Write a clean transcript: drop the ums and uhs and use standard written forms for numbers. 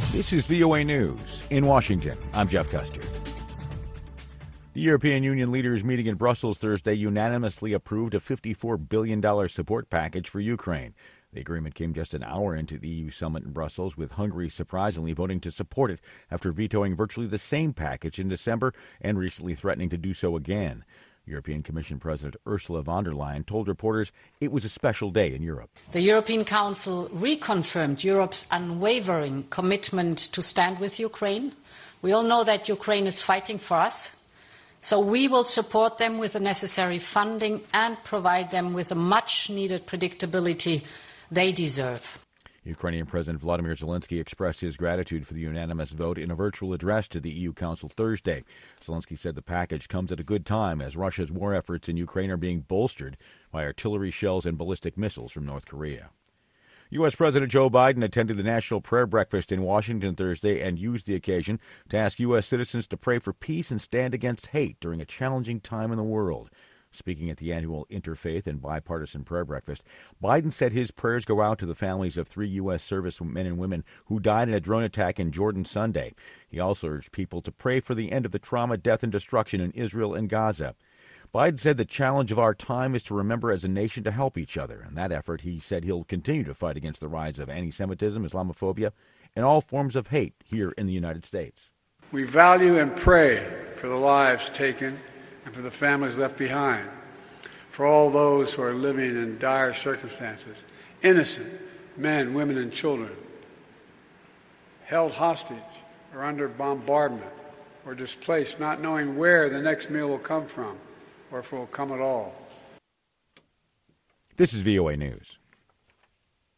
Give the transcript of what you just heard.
This is VOA News. In Washington, I'm Jeff Custer. The European Union leaders meeting in Brussels Thursday unanimously approved a $54 billion support package for Ukraine. The agreement came just an hour into the EU summit in Brussels, with Hungary surprisingly voting to support it after vetoing virtually the same package in December and recently threatening to do so again. European Commission President Ursula von der Leyen told reporters it was a special day in Europe. The European Council reconfirmed Europe's unwavering commitment to stand with Ukraine. We all know that Ukraine is fighting for us, so we will support them with the necessary funding and provide them with the much-needed predictability they deserve. Ukrainian President Vladimir Zelensky expressed his gratitude for the unanimous vote in a virtual address to the EU Council Thursday. Zelensky said the package comes at a good time as Russia's war efforts in Ukraine are being bolstered by artillery shells and ballistic missiles from North Korea. U.S. President Joe Biden attended the National Prayer Breakfast in Washington Thursday and used the occasion to ask U.S. citizens to pray for peace and stand against hate during a challenging time in the world. Speaking at the annual Interfaith and Bipartisan Prayer Breakfast, Biden said his prayers go out to the families of 3 U.S. servicemen and women who died in a drone attack in Jordan Sunday. He also urged people to pray for the end of the trauma, death, and destruction in Israel and Gaza. Biden said the challenge of our time is to remember as a nation to help each other. In that effort, he said he'll continue to fight against the rise of anti-Semitism, Islamophobia, and all forms of hate here in the United States. We value and pray for the lives taken and for the families left behind, for all those who are living in dire circumstances, innocent men, women, and children, held hostage or under bombardment or displaced, not knowing where the next meal will come from or if it will come at all. This is VOA News.